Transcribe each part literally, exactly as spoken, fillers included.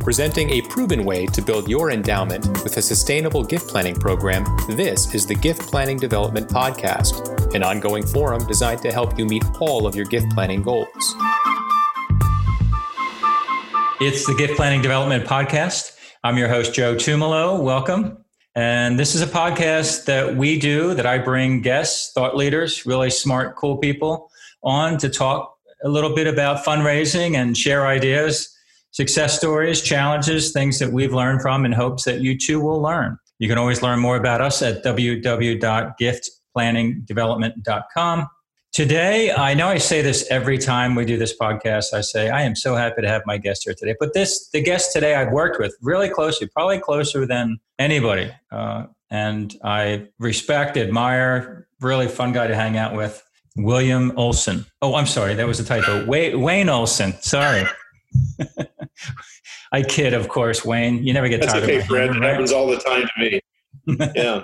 Presenting a proven way to build your endowment with a sustainable gift planning program, this is the Gift Planning Development Podcast, an ongoing forum designed to help you meet all of your gift planning goals. It's the Gift Planning Development Podcast. I'm your host, Joe Tumalo. Welcome. And this is a podcast that we do, that I bring guests, thought leaders, really smart, cool people on to talk a little bit about fundraising and share ideas, success stories, challenges, things that we've learned from in hopes that you too will learn. You can always learn more about us at w w w dot gift planning development dot com. Today, I know I say this every time we do this podcast. I say, I am so happy to have my guest here today. But this, the guest today I've worked with really closely, probably closer than anybody. Uh, and I respect, admire, really fun guy to hang out with, William Olson. Oh, I'm sorry. That was a typo. Wayne, Wayne Olson. Sorry. I kid, of course, Wayne. You never get That's tired okay, of Fred. It happens all the time to me. Yeah.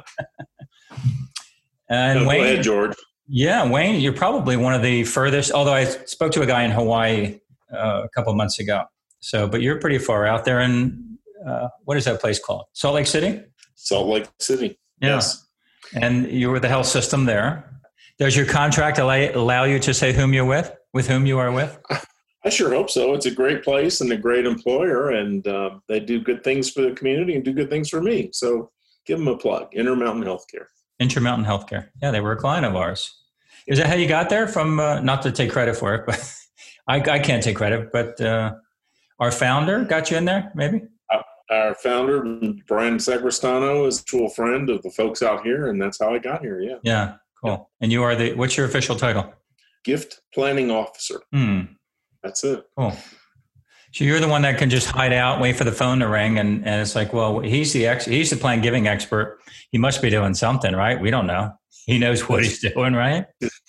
And no, Wayne, go ahead, George. Yeah, Wayne, you're probably one of the furthest, although I spoke to a guy in Hawaii uh, a couple of months ago. So, but you're pretty far out there in, uh, what is that place called? Salt Lake City? Salt Lake City. Yeah. Yes. And you were the health system there. Does your contract allow, allow you to say whom you're with, with whom you are with? I sure hope so. It's a great place and a great employer, and uh, they do good things for the community and do good things for me. So give them a plug, Intermountain Healthcare. Intermountain Healthcare. Yeah, they were a client of ours. Is that how you got there? From uh, not to take credit for it, but I, I can't take credit. But uh, our founder got you in there, maybe. Uh, our founder, Brian Sagristano, is a mutual friend of the folks out here, and that's how I got here. Yeah. Yeah. Cool. Yeah. And you are the. What's your official title? Gift Planning Officer. Hmm. That's it. Cool. So you're the one that can just hide out, wait for the phone to ring, and, and it's like, well, he's the ex, he's the plan giving expert. He must be doing something, right? We don't know. He knows what he's doing, right?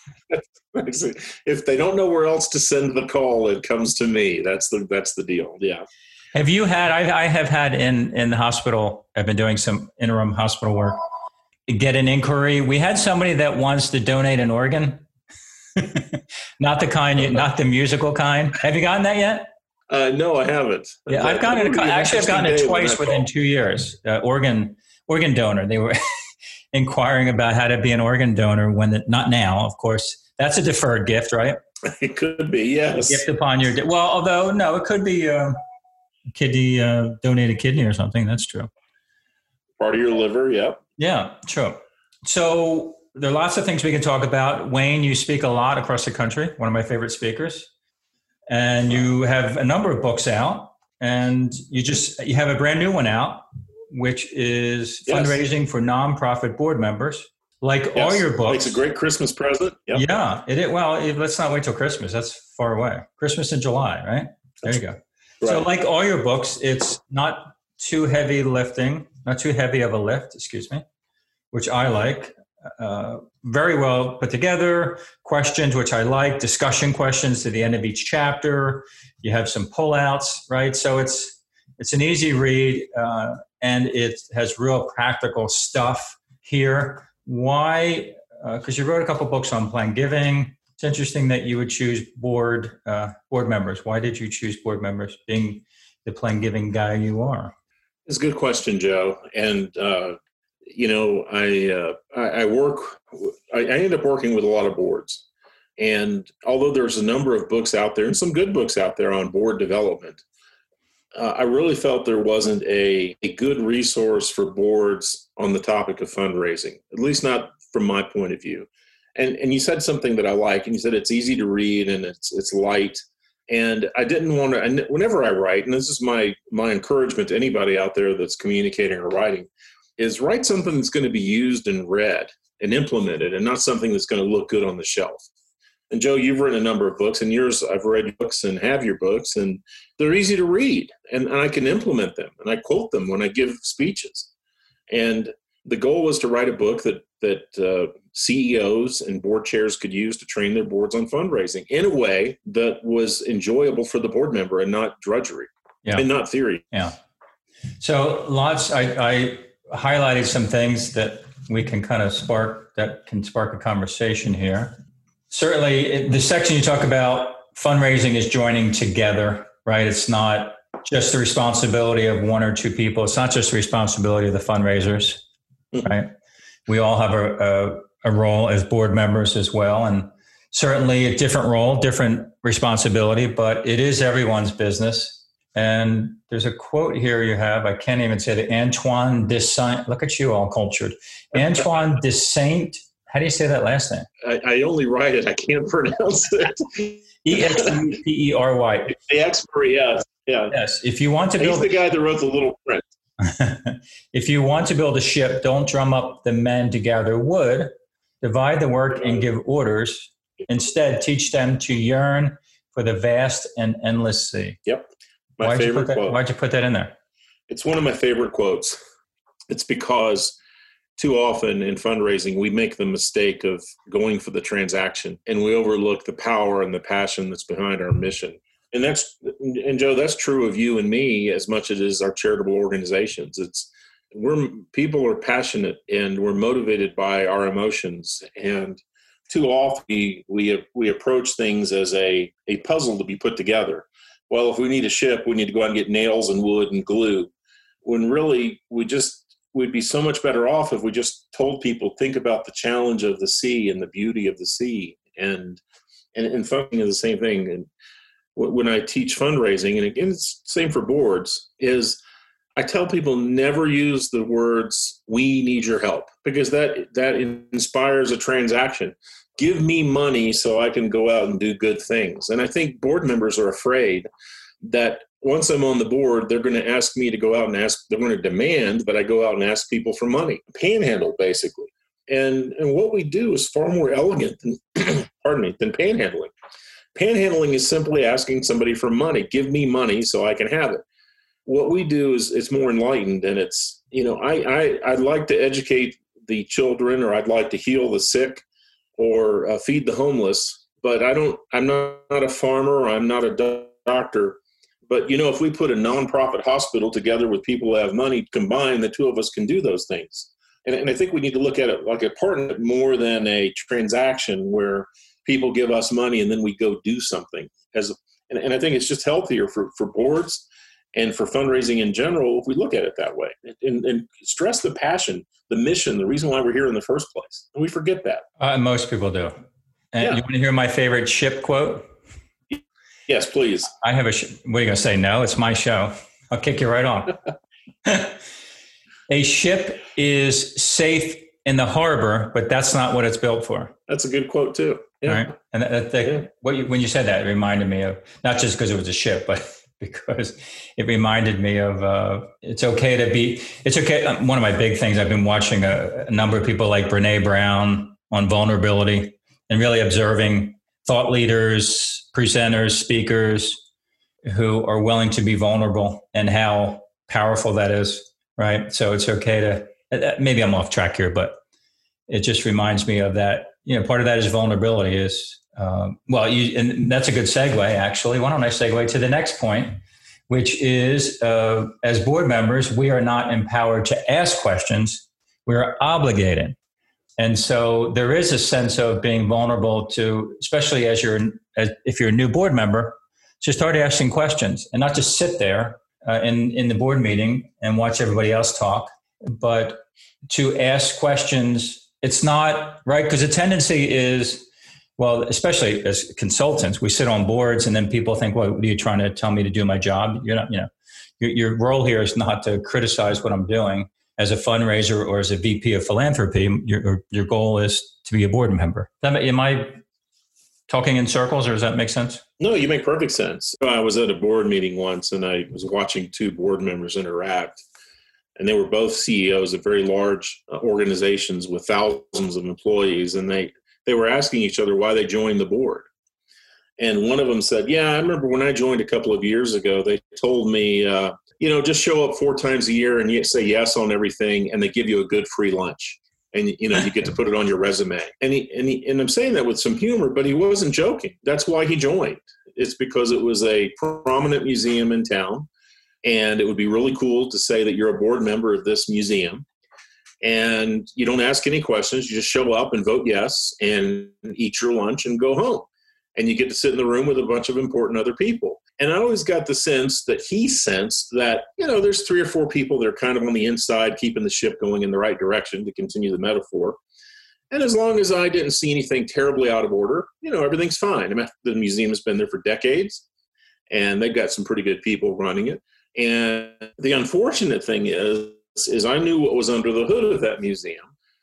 If they don't know where else to send the call, it comes to me. That's the that's the deal. Yeah. Have you had? I, I have had in in the hospital. I've been doing some interim hospital work. Get an inquiry. We had somebody that wants to donate an organ, not the kind, you, not the musical kind. Have you gotten that yet? Uh, no, I haven't. Yeah, I've gotten it. Actually, I've gotten it twice within two years. Uh, organ organ donor. They were inquiring about how to be an organ donor when the, not now, of course. That's a deferred gift, right? It could be, yes. A gift upon your well, although no, it could be uh, kidney uh, donate a kidney or something. That's true. Part of your liver, yep. Yeah, true. So there are lots of things we can talk about. Wayne, you speak a lot across the country. One of my favorite speakers. And you have a number of books out, and you just you have a brand new one out, which is yes. Fundraising for Nonprofit Board Members. Like yes. all your books, it's a great Christmas present. Yep. Yeah, it is. Well, it, let's not wait till Christmas. That's far away. Christmas in July, right? There you go. Right. So, like all your books, it's not too heavy lifting, not too heavy of a lift. Excuse me, which I like. Uh, very well put together, questions, which I like, discussion questions to the end of each chapter. You have some pullouts, right? So it's it's an easy read, uh, and it has real practical stuff here. Why? Because uh, you wrote a couple books on plan giving. It's interesting that you would choose board uh, board members. Why did you choose board members, being the plan giving guy you are? It's a good question, Joe. And uh, you know, I, uh, I I work. I, I end up working with a lot of boards, and although there's a number of books out there and some good books out there on board development, uh, I really felt there wasn't a, a good resource for boards on the topic of fundraising, at least not from my point of view. And and you said something that I like, and you said it's easy to read and it's it's light. And I didn't want to. And whenever I write, and this is my my encouragement to anybody out there that's communicating or writing, is write something that's going to be used and read and implemented, and not something that's going to look good on the shelf. And Joe, you've written a number of books, and yours, I've read books and have your books, and they're easy to read, and, and I can implement them, and I quote them when I give speeches. And the goal was to write a book that that uh, C E Os and board chairs could use to train their boards on fundraising in a way that was enjoyable for the board member and not drudgery, yeah. and not theory. Yeah. So lots, I, I highlighted some things that we can kind of spark, that can spark a conversation here. Certainly, the section you talk about fundraising is joining together, right? It's not just the responsibility of one or two people. It's not just the responsibility of the fundraisers, mm-hmm. right? We all have a, a, a role as board members as well, and certainly a different role, different responsibility, but it is everyone's business. And there's a quote here you have, I can't even say it, Antoine de Saint, look at you all cultured. Antoine de Saint, how do you say that last name? I, I only write it, I can't pronounce it. E X U P E R Y. The expert, yes. Yeah. Yes. If you want to build, he's the guy that wrote the Little Prince. If you want to build a ship, don't drum up the men to gather wood. Divide the work and give orders. Instead, teach them to yearn for the vast and endless sea. Yep. My why'd favorite you put that, quote. Why'd you put that in there? It's one of my favorite quotes. It's because too often in fundraising, we make the mistake of going for the transaction and we overlook the power and the passion that's behind our mission. And that's, and Joe, that's true of you and me as much as it is our charitable organizations. It's, we're, people are passionate and we're motivated by our emotions. And too often we, we, we approach things as a, a puzzle to be put together. Well, if we need a ship, we need to go out and get nails and wood and glue. When really we just, we'd be so much better off if we just told people, think about the challenge of the sea and the beauty of the sea. And, and, and funding is the same thing. And when I teach fundraising, and again, it's the same for boards, is I tell people never use the words, we need your help, because that, that inspires a transaction. Give me money so I can go out and do good things. And I think board members are afraid that once I'm on the board, they're going to ask me to go out and ask, they're going to demand that I go out and ask people for money, panhandle basically. And, and what we do is far more elegant than, pardon me, than panhandling. Panhandling is simply asking somebody for money. Give me money so I can have it. What we do is it's more enlightened, and it's, you know, I, I, I'd like to educate the children, or I'd like to heal the sick, or uh, feed the homeless, but I don't, I'm not, not a farmer, I'm not a do- doctor. But, you know, if we put a nonprofit hospital together with people who have money combined, the two of us can do those things. And, and I think we need to look at it like a partnership more than a transaction where people give us money and then we go do something. As and, and I think it's just healthier for, for boards and for fundraising in general if we look at it that way. And, and stress the passion, the mission, the reason why we're here in the first place. And we forget that. Uh, most people do. And yeah. You want to hear my favorite ship quote? Yes, please. I have a, sh- what are you going to say? No, it's my show. I'll kick you right on. A ship is safe in the harbor, but that's not what it's built for. That's a good quote too. Yeah. Right. And that, that, yeah. what you, when you said that, it reminded me of, not just because it was a ship, but because it reminded me of, uh, it's okay to be, it's okay. One of my big things, I've been watching a, a number of people like Brene Brown on vulnerability and really observing thought leaders, presenters, speakers who are willing to be vulnerable and how powerful that is. Right. So it's okay to, maybe I'm off track here, but it just reminds me of that. You know, part of that is vulnerability is, um, well, you, and that's a good segue, actually. Why don't I segue to the next point, which is, uh, as board members, we are not empowered to ask questions. We are obligated. And so there is a sense of being vulnerable to, especially as you're, as, if you're a new board member, to start asking questions and not just sit there uh, in, in the board meeting and watch everybody else talk, but to ask questions. It's not right, because the tendency is, well, especially as consultants, we sit on boards and then people think, well, what are you trying to tell me to do my job? You're not, you know, your, your role here is not to criticize what I'm doing as a fundraiser or as a V P of philanthropy. Your, your goal is to be a board member. Am I talking in circles, or does that make sense? No, you make perfect sense. I was at a board meeting once and I was watching two board members interact. And they were both C E Os of very large organizations with thousands of employees. And they, they were asking each other why they joined the board. And one of them said, yeah, I remember when I joined a couple of years ago, they told me, uh, you know, just show up four times a year and you say yes on everything. And they give you a good free lunch. And, you know, you get to put it on your resume. And he, and he, and I'm saying that with some humor, but he wasn't joking. That's why he joined. It's because it was a prominent museum in town. And it would be really cool to say that you're a board member of this museum, and you don't ask any questions. You just show up and vote yes and eat your lunch and go home. And you get to sit in the room with a bunch of important other people. And I always got the sense that he sensed that, you know, there's three or four people that are kind of on the inside, keeping the ship going in the right direction, to continue the metaphor. And as long as I didn't see anything terribly out of order, you know, everything's fine. I mean, the museum has been there for decades, and they've got some pretty good people running it. And the unfortunate thing is, is I knew what was under the hood of that museum,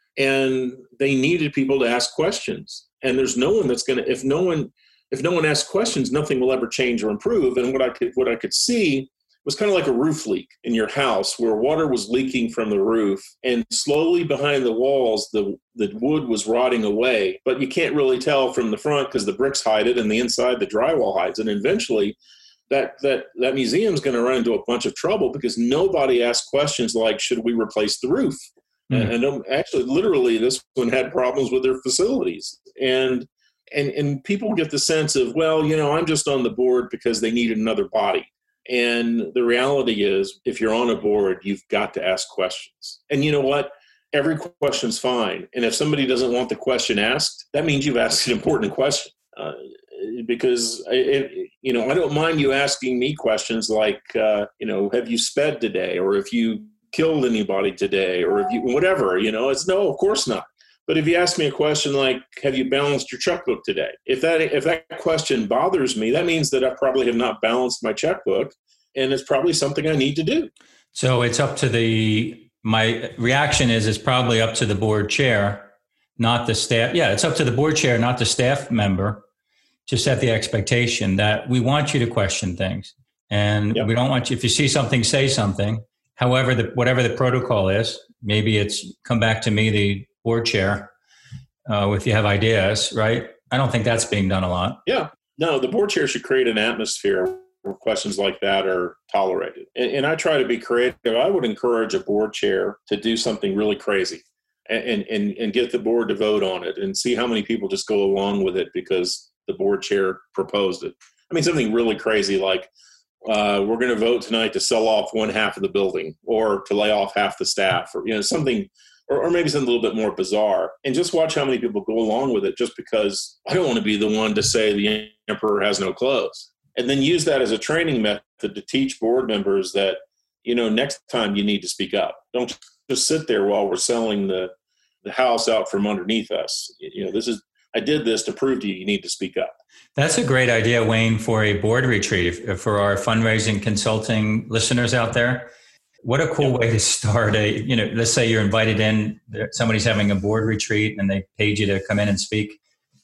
and they needed people to ask questions. And there's no one that's going to, if no one, if no one asks questions, nothing will ever change or improve. And what I could, what I could see was kind of like a roof leak in your house, where water was leaking from the roof, and slowly behind the walls, the, the wood was rotting away, but you can't really tell from the front because the bricks hide it, and the inside, the drywall hides it. And eventually that, that, that museum's going to run into a bunch of trouble because nobody asked questions like, should we replace the roof? Mm-hmm. And, and actually, literally, this one had problems with their facilities. And And and people get the sense of, well, you know, I'm just on the board because they needed another body. And the reality is, if you're on a board, you've got to ask questions. And you know what? Every question's fine. And if somebody doesn't want the question asked, that means you've asked an important question. Uh, because, it, you know, I don't mind you asking me questions like, uh, you know, have you sped today? Or if you killed anybody today? Or if you, whatever, you know, it's no, of course not. But if you ask me a question like, have you balanced your checkbook today? If that if that question bothers me, that means that I probably have not balanced my checkbook, and it's probably something I need to do. So it's up to the, my reaction is it's probably up to the board chair, not the staff. Yeah, it's up to the board chair, not the staff member, to set the expectation that we want you to question things. And yep. we don't want you, if you see something, say something. However, the, whatever the protocol is, maybe it's come back to me, the board chair, uh, if you have ideas, right? I don't think that's being done a lot. Yeah. No, the board chair should create an atmosphere where questions like that are tolerated. And, and I try to be creative. I would encourage a board chair to do something really crazy and, and, and get the board to vote on it and see how many people just go along with it because the board chair proposed it. I mean, something really crazy like, uh, we're going to vote tonight to sell off one half of the building or to lay off half the staff, or, you know, something. Or, or maybe something a little bit more bizarre, and just watch how many people go along with it just because I don't want to be the one to say the emperor has no clothes. And then use that as a training method to teach board members that, you know, next time you need to speak up. Don't just sit there while we're selling the, the house out from underneath us. You know, this is, I did this to prove to you, you need to speak up. That's a great idea, Wayne, for a board retreat for our fundraising consulting listeners out there. What a cool way to start a, you know, let's say you're invited in, somebody's having a board retreat and they paid you to come in and speak.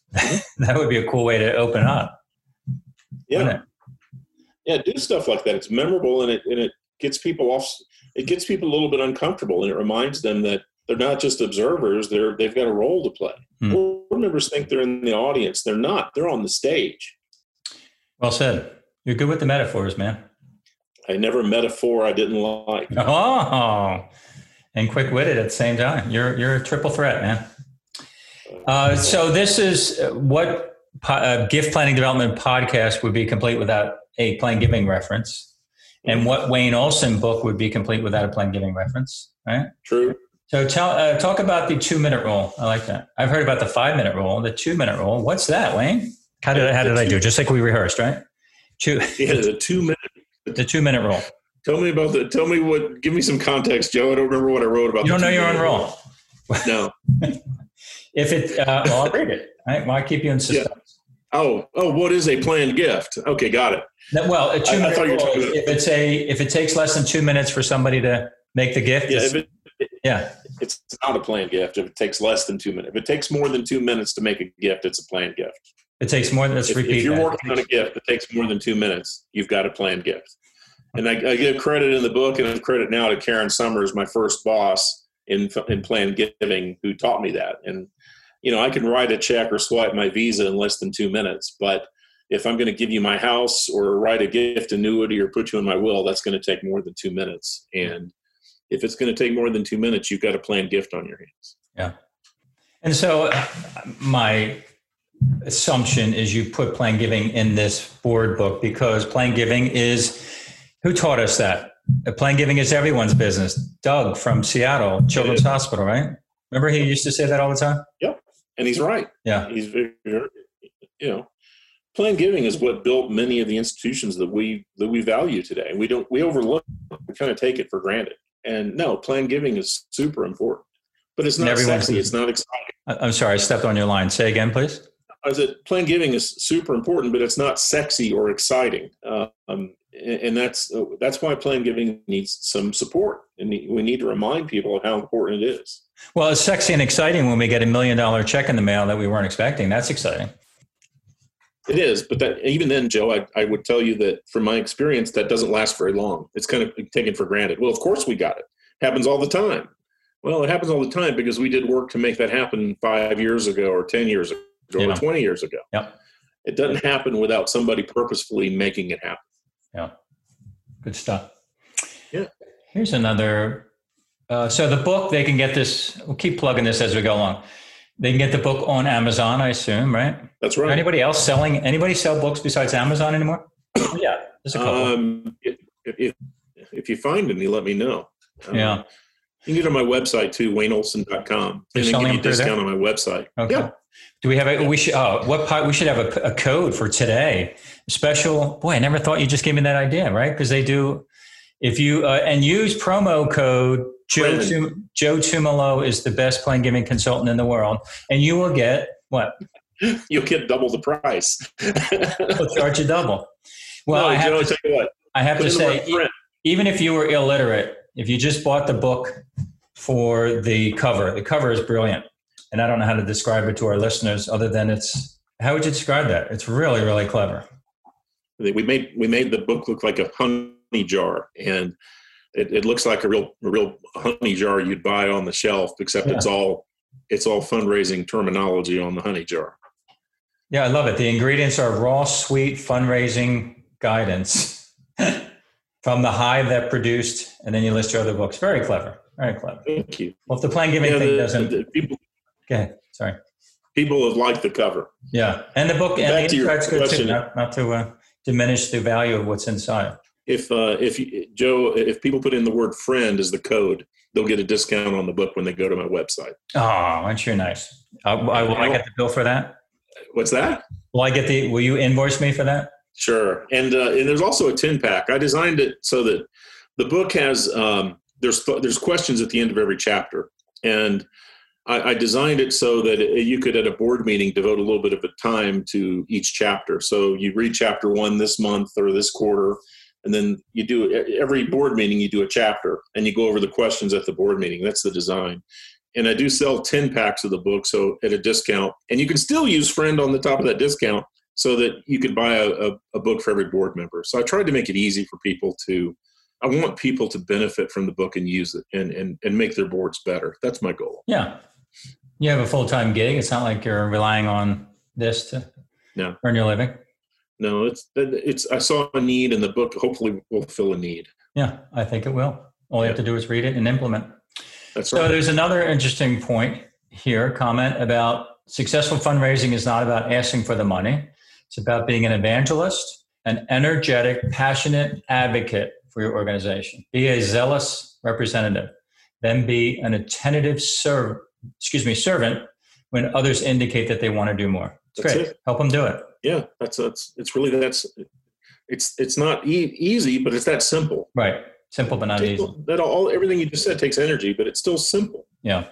That would be a cool way to open up. Yeah. Yeah. Do stuff like that. It's memorable and it, and it gets people off. It gets people a little bit uncomfortable, and it reminds them that they're not just observers. They're, they've got a role to play. Hmm. Board members think they're in the audience. They're not. They're on the stage. Well said. You're good with the metaphors, man. I never met a four I didn't like. Oh, and quick-witted at the same time. You're you're a triple threat, man. Uh, so this is what po- uh, gift planning development podcast would be complete without a Plan Giving reference, and what Wayne Olson book would be complete without a Plan Giving reference, right? True. So tell uh, talk about the two-minute rule. I like that. I've heard about the five-minute rule, the two-minute rule. What's that, Wayne? How did how did I do? Just like we rehearsed, right? Two. Yeah, the two-minute. The two minute rule. Tell me about the, tell me what, give me some context, Joe. I don't remember what I wrote about. You don't know your own rule. No. If it, uh, well, I'll read it. Right? Why keep you in suspense? Yeah. Oh, oh, what is a planned gift? Okay. Got it. No, well, a two minute I, I rule, if it's a, if it takes less than two minutes for somebody to make the gift. Yeah. If it, it, yeah. It's not a planned gift. If it takes less than two minutes, if it takes more than two minutes to make a gift, it's a planned gift. It takes more than, let's if, repeat if you're that. working on a gift that takes more than two minutes, you've got a planned gift. And I, I give credit in the book and I give credit now to Karen Summers, my first boss in in Plan Giving, who taught me that. And, you know, I can write a check or swipe my Visa in less than two minutes. But if I'm going to give you my house or write a gift annuity or put you in my will, that's going to take more than two minutes. And if it's going to take more than two minutes, you've got a planned gift on your hands. Yeah. And so uh, my assumption is you put Plan Giving in this board book because Plan Giving is... Who taught us that? Plan Giving is everyone's business. Doug from Seattle Children's Hospital, right? Remember he used to say that all the time? Yep. And he's right. Yeah. He's very, you know, Planned giving is what built many of the institutions that we that we value today. We don't we overlook, we kind of take it for granted. And no, planned giving is super important, but it's not sexy. It's not exciting. I'm sorry, I stepped on your line. Say again, please. I said planned giving is super important, but it's not sexy or exciting. Uh, um, and, and that's that's why planned giving needs some support, and we need to remind people of how important it is. Well, it's sexy and exciting when we get a million dollar check in the mail that we weren't expecting. That's exciting. It is, but that even then, Joe, I, I would tell you that from my experience, that doesn't last very long. It's kind of taken for granted. Well, of course we got it. Happens all the time. Well, it happens all the time because we did work to make that happen five years ago or ten years ago yeah. or twenty years ago. Yep. It doesn't happen without somebody purposefully making it happen. Yeah. Good stuff. Yeah. Here's another. Uh, so the book, they can get this. We'll keep plugging this as we go along. They can get the book on Amazon, I assume, right? That's right. Anybody else selling? Anybody sell books besides Amazon anymore? Yeah, there's a couple. Um, if, if, if you find any, let me know. Um, yeah. You can get on my website too, wayne olson dot com. They're and selling give you a them discount there? on my website. Okay. Yeah. Do we have a, we should, oh, what part, we should have a, a code for today. Special, boy, I never thought you just gave me that idea, right? Because they do, if you, uh, and use promo code Joe, Tum- Joe Tumolo is the best planned giving consultant in the world. And you will get what? You'll get double the price. We'll charge you double. Well, no, I have Joe, to, tell you what, I have to say, e- even if you were illiterate, if you just bought the book for the cover, the cover is brilliant. And I don't know how to describe it to our listeners other than it's, how would you describe that? It's really, really clever. We made, we made the book look like a honey jar, and It, it looks like a real, a real honey jar you'd buy on the shelf, except yeah. it's all, it's all fundraising terminology on the honey jar. Yeah, I love it. The ingredients are raw, sweet fundraising guidance from the hive that produced, and then you list your other books. Very clever. Very clever. Thank you. Well, if the planned giving yeah, thing the, doesn't, the people, go ahead. Sorry. People have liked the cover. Yeah, and the book and Back the inside's good question. too. Not, not to uh, diminish the value of what's inside. If uh, if you, Joe, if people put in the word "friend" as the code, they'll get a discount on the book when they go to my website. Oh, aren't you nice? I, I, will I get the bill for that? What's that? Will I get the? Will you invoice me for that? Sure. And uh, and there's also a ten pack. I designed it so that the book has um, there's there's questions at the end of every chapter, and I, I designed it so that it, you could at a board meeting devote a little bit of a time to each chapter. So you read chapter one this month or this quarter. And then you do every board meeting, you do a chapter and you go over the questions at the board meeting. That's the design. And I do sell ten packs of the book, so at a discount. And you can still use friend on the top of that discount so that you could buy a, a, a book for every board member. So I tried to make it easy for people to, I want people to benefit from the book and use it and, and, and make their boards better. That's my goal. Yeah. You have a full-time gig. It's not like you're relying on this to no. earn your living. No, it's, it's, I saw a need and the book hopefully will fill a need. Yeah, I think it will. All you have to do is read it and implement. That's right. So there's another interesting point here, comment about successful fundraising is not about asking for the money. It's about being an evangelist, an energetic, passionate advocate for your organization. Be a zealous representative, then be an attentive serv- excuse me, servant when others indicate that they want to do more. It's That's great. it. Help them do it. Yeah, that's that's it's really that's it's it's not e- easy, but it's that simple. Right, simple but not easy. That all everything you just said takes energy, but it's still simple. Yeah.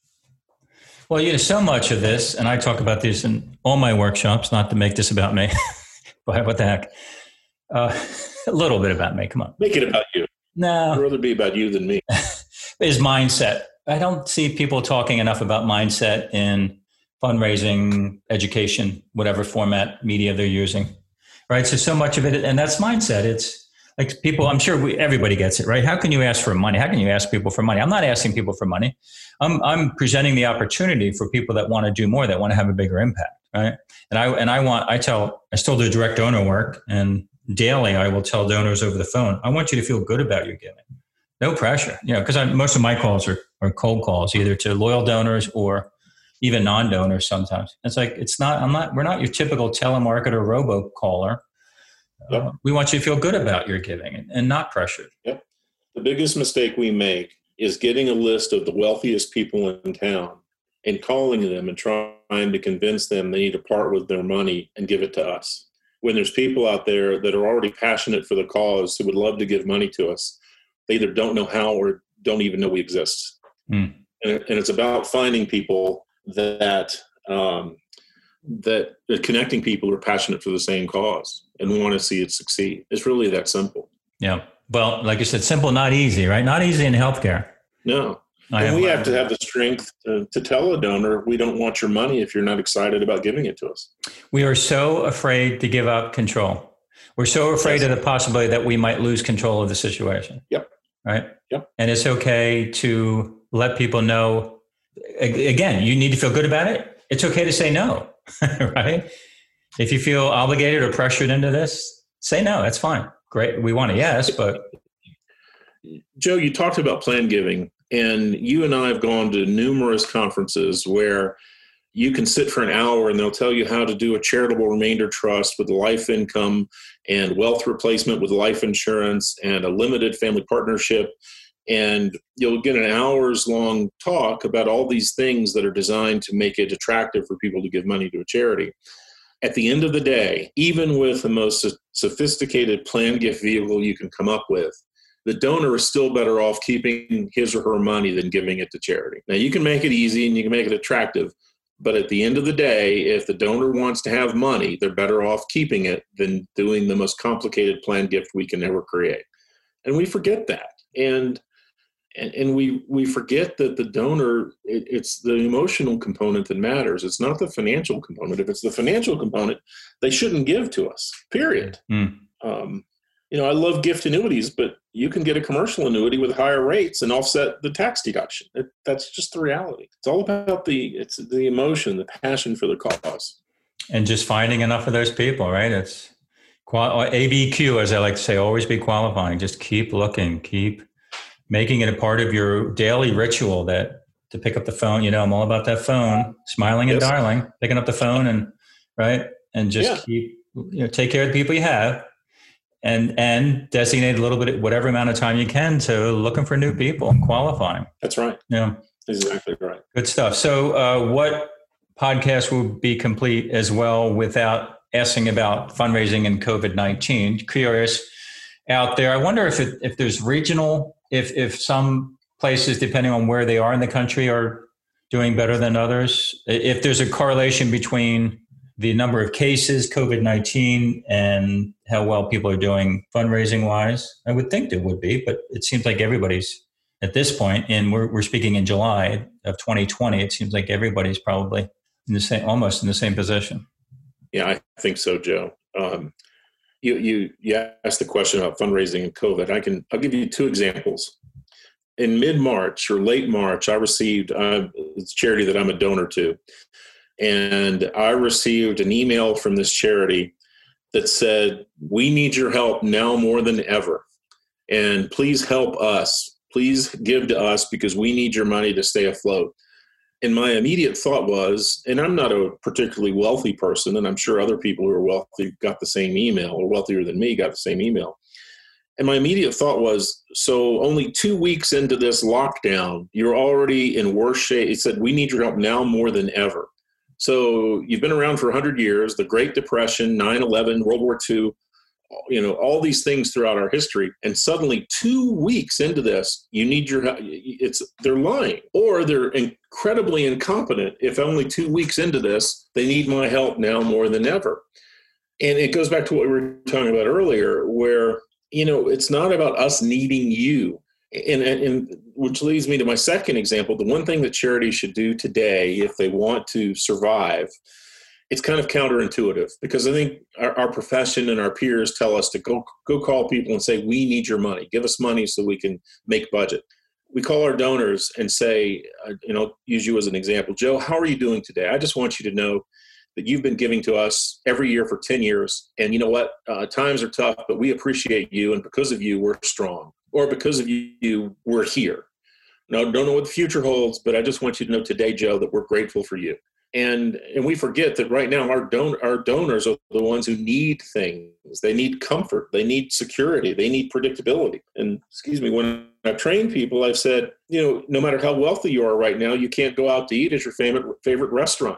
Well, you know, so much of this, and I talk about this in all my workshops. Not to make this about me, but what the heck? Uh, a little bit about me. Come on, make it about you. No, I'd rather be about you than me. Is mindset. I don't see people talking enough about mindset in fundraising, education, whatever format media they're using, right? So, so much of it, and that's mindset. It's like people, I'm sure we, everybody gets it, right? How can you ask for money? How can you ask people for money? I'm not asking people for money. I'm, I'm presenting the opportunity for people that want to do more, that want to have a bigger impact, right? And I, and I want, I tell, I still do direct donor work, and daily I will tell donors over the phone, I want you to feel good about your giving. No pressure, you know, because most of my calls are, are cold calls, either to loyal donors or even non-donors sometimes. It's like, it's not, I'm not, we're not your typical telemarketer robo-caller. Yep. Uh, we want you to feel good about your giving and, and not pressured. Yep. The biggest mistake we make is getting a list of the wealthiest people in town and calling them and trying to convince them they need to part with their money and give it to us. when there's people out there that are already passionate for the cause who would love to give money to us. They either don't know how or don't even know we exist. Mm. And, and it's about finding people that, um, that that connecting people who are passionate for the same cause and want to see it succeed. It's really that simple. Yeah. Well, like you said, simple, not easy, right? Not easy in healthcare. No. I and have we have to have the strength to, to tell a donor, we don't want your money if you're not excited about giving it to us. We are so afraid to give up control. We're so afraid yes. of the possibility that we might lose control of the situation. Yep. Right? Yep. And it's okay to let people know, again, you need to feel good about it. It's okay to say no, right? If you feel obligated or pressured into this, say no. That's fine. Great. We want a yes, but. Joe, you talked about plan giving, and you and I have gone to numerous conferences where you can sit for an hour and they'll tell you how to do a charitable remainder trust with life income and wealth replacement with life insurance and a limited family partnership. And you'll get an hours long talk about all these things that are designed to make it attractive for people to give money to a charity. At the end of the day, even with the most sophisticated plan gift vehicle you can come up with, the donor is still better off keeping his or her money than giving it to charity. Now, you can make it easy and you can make it attractive, but at the end of the day, if the donor wants to have money, they're better off keeping it than doing the most complicated plan gift we can ever create. And we forget that. And and, and we we forget that the donor, it, it's the emotional component that matters. It's not the financial component. If it's the financial component, they shouldn't give to us, period. Mm. Um, you know, I love gift annuities, but you can get a commercial annuity with higher rates and offset the tax deduction. It, that's just the reality. It's all about the it's the emotion, the passion for the cause, and just finding enough of those people. Right? It's A B Q, as I like to say, always be qualifying. Just keep looking, keep making it a part of your daily ritual. That to pick up the phone. You know, I'm all about that phone, smiling and yes. dialing, picking up the phone, and right, and just yeah. keep you know take care of the people you have. And and designate a little bit, whatever amount of time you can to looking for new people and qualifying. That's right. Yeah. Exactly right. Good stuff. So uh, what podcast will be complete as well without asking about fundraising and COVID nineteen? Curious out there. I wonder if it, if there's regional, if if some places, depending on where they are in the country, are doing better than others. If there's a correlation between the number of cases, COVID nineteen, and how well people are doing fundraising wise. I would think there would be, but it seems like everybody's at this point, and we're we're speaking in July of twenty twenty, it seems like everybody's probably in the same, almost in the same position. Yeah, I think so, Joe. Um, you you you asked the question about fundraising and COVID. I can I'll give you two examples. In mid-March or late March, I received uh, it's a charity that I'm a donor to. And I received an email from this charity that said, we need your help now more than ever. And please help us. Please give to us because we need your money to stay afloat. And my immediate thought was, and I'm not a particularly wealthy person, and I'm sure other people who are wealthy got the same email or wealthier than me got the same email. And my immediate thought was, so only two weeks into this lockdown, you're already in worse shape. It said, we need your help now more than ever. So you've been around for one hundred years, the Great Depression, nine eleven, World War Two, you know, all these things throughout our history. And suddenly two weeks into this, you need your help. It's, they're lying or they're incredibly incompetent. If only two weeks into this, they need my help now more than ever. And it goes back to what we were talking about earlier, where, you know, it's not about us needing you. And, and which leads me to my second example. The one thing that charities should do today, if they want to survive, it's kind of counterintuitive because I think our, our profession and our peers tell us to go go call people and say, we need your money. Give us money so we can make budget. We call our donors and say, uh, you know, use you as an example. Joe, how are you doing today? I just want you to know that you've been giving to us every year for ten years. And you know what? Uh, times are tough, but we appreciate you. And because of you, we're strong. Or because of you, we're here. Now, don't know what the future holds, but I just want you to know today, Joe, that we're grateful for you. And and we forget that right now our don- our donors are the ones who need things. They need comfort. They need security. They need predictability. And excuse me, when I've trained people, I've said, you know, no matter how wealthy you are right now, you can't go out to eat at your favorite favorite restaurant.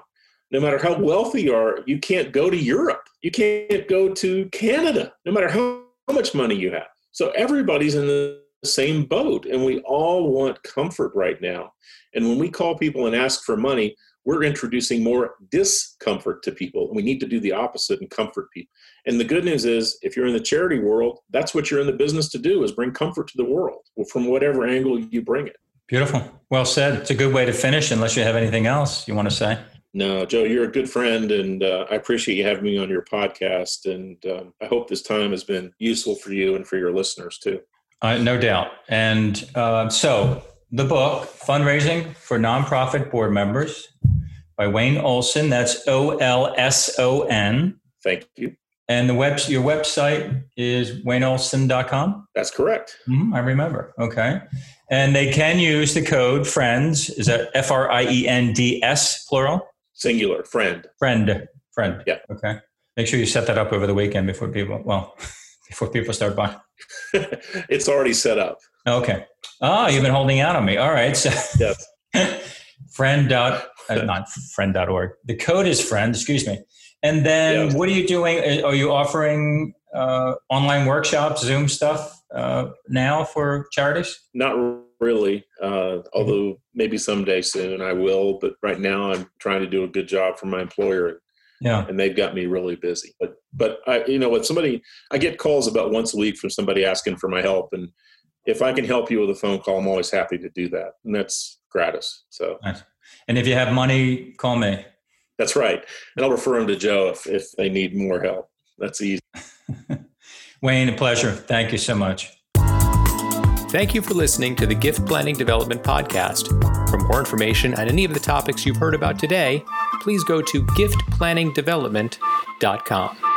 No matter how wealthy you are, you can't go to Europe. You can't go to Canada, no matter how, how much money you have. So everybody's in the same boat, and we all want comfort right now. And when we call people and ask for money, we're introducing more discomfort to people. We need to do the opposite and comfort people. And the good news is, if you're in the charity world, that's what you're in the business to do, is bring comfort to the world from whatever angle you bring it. Beautiful. Well said. It's a good way to finish, unless you have anything else you want to say. No, Joe, you're a good friend, and uh, I appreciate you having me on your podcast. And um, I hope this time has been useful for you and for your listeners too. Uh, no doubt. And uh, so the book, Fundraising for Nonprofit Board Members by Wayne Olson. That's O L S O N. Thank you. And the web, your website is wayne olson dot com? That's correct. Mm-hmm, I remember. Okay. And they can use the code FRIENDS. Is that F R I E N D S, plural? Singular, friend. Friend. Friend. Yeah. Okay. Make sure you set that up over the weekend before people, well, before people start buying. It's already set up. Okay. Oh, you've been holding out on me. All right. So Yes. friend dot, uh, not friend dot org. The code is friend, excuse me. And then Yes. What are you doing? Are you offering uh, online workshops, Zoom stuff uh, now for charities? Not really, uh, although maybe someday soon I will. But right now I'm trying to do a good job for my employer. Yeah. And they've got me really busy. But, but I, you know, when somebody, I get calls about once a week from somebody asking for my help. And if I can help you with a phone call, I'm always happy to do that. And that's gratis. So, Nice. And if you have money, call me. That's right. And I'll refer them to Joe if, if they need more help. That's easy. Wayne, a pleasure. Thank you so much. Thank you for listening to the Gift Planning Development Podcast. For more information on any of the topics you've heard about today, please go to gift planning development dot com.